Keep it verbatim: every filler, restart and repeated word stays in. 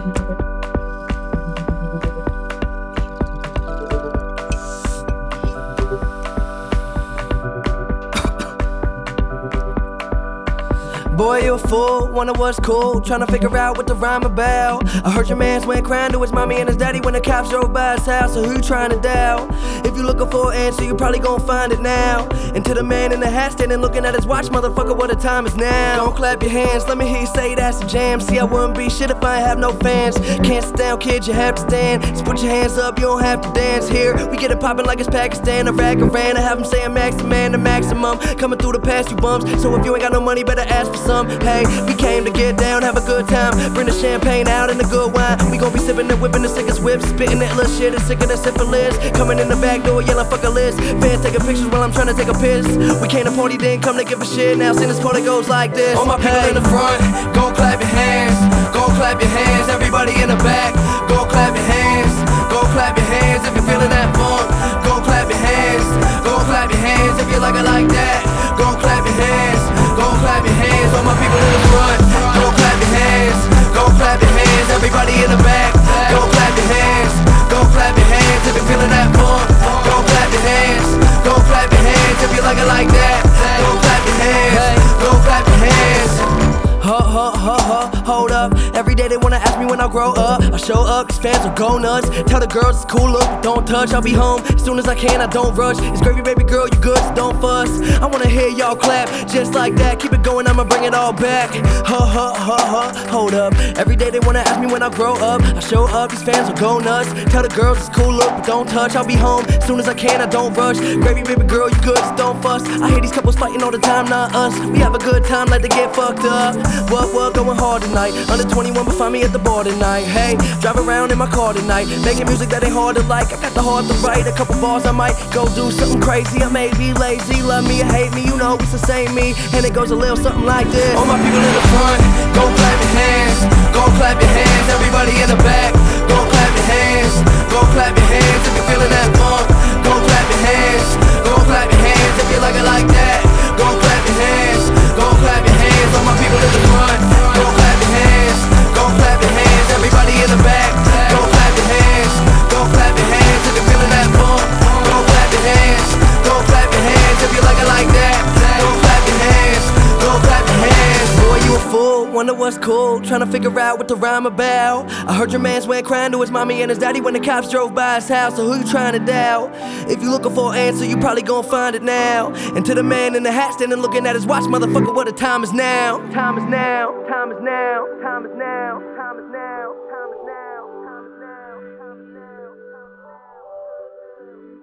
Boy, you a fool, wonder what's cool, tryna figure out what the rhyme about. I heard your mans went crying to his mommy and his daddy when the cops drove by his house, so who you tryna doubt? If you looking for an answer, you probably gon' find it now. And to the man in the hat standing looking at his watch, motherfucker, what the time is now. Don't clap your hands, let me hear you say that's a jam. See, I wouldn't be shit if I ain't have no fans. Can't sit down, kid, you have to stand. Just put your hands up, you don't have to dance. Here, we get it poppin' like it's Pakistan. Iraq, Iran, I have them saying max man, the maximum. Coming through the past, you bums. So if you ain't got no money, better ask for some. Hey, we came to get down, have a good time. Bring the champagne out and the good wine. We gon' be sippin' and whippin' the sickest whips, spittin' that little shit, and sick of that syphilis. Coming in the back door, yelling fuck a list. Fans taking pictures while I'm trying to take a piss. We came to party, didn't come to give a shit. Now since this party goes like this. All my people hey. In the front, go clap your hands. Go clap your hands. Everybody in the back, go clap your hands. Go clap your hands if you're feeling that funk. Go clap your hands. Go clap your hands if you like it like that. Go clap your hands. Go clap your hands. All my people in the front, go clap your hands. Go clap your hands. Everybody in the back, go clap your hands. Go clap your hands if you're feeling that funk. Go clap your hands. Go clap your hands if you like it like that. Go clap your hands. Go clap your hands. Huh, huh, huh, huh, hold up. Every day they wanna ask me when I grow up. I show up, cause fans will go nuts. Tell the girls it's cool, look, don't touch. I'll be home as soon as I can, I don't rush. It's gravy, baby girl, you good, so don't fuss. I wanna hear y'all clap, just like that. Keep it going, I'ma bring it all back. Huh, huh, huh, huh, hold up. Every day they wanna ask me when I grow up. I show up, these fans will go nuts. Tell the girls it's cool, look, but don't touch. I'll be home as soon as I can, I don't rush. Gravy, baby girl, you good, so don't fuss. I hear these couples fighting all the time, not us. We have a good time, like they get fucked up. What, what, going hard tonight. Under twenty-one, but find me at the bar tonight. Hey, drive around in my car tonight. Making music that ain't hard to like. I got the heart to write. A couple bars I might go do something crazy. I may be lazy, love me or hate me. You know it's the same me. And it goes a little something like this. All my people in the front, go clap your hands. Go clap your hands. Everybody in the back, go clap your hands. Go clap your hands if you're feeling that funk. Go clap your hands. Go clap your hands if you like it like that. Go clap your hands. Go clap your hands. All my people in the front, go clap your hands. Go clap your hands. Everybody in the back, go clap your hands. Go clap your hands if you're feeling that funk. Go clap your hands. Go clap your hands if you like it like that. Go clap your hands. Go clap your hands. Boy, you a fool, wonder what's cool, tryna figure out what the rhyme about. I heard your mans went crying to his mommy and his daddy when the cops drove by his house, so who you tryna doubt? If you looking for an answer, you probably gon' find it now. And to the man in the hat standing looking at his watch, motherfucker, what the time is now. Time is now, time is now, time is now, time is now, time is now, time is now, time is now, time is now.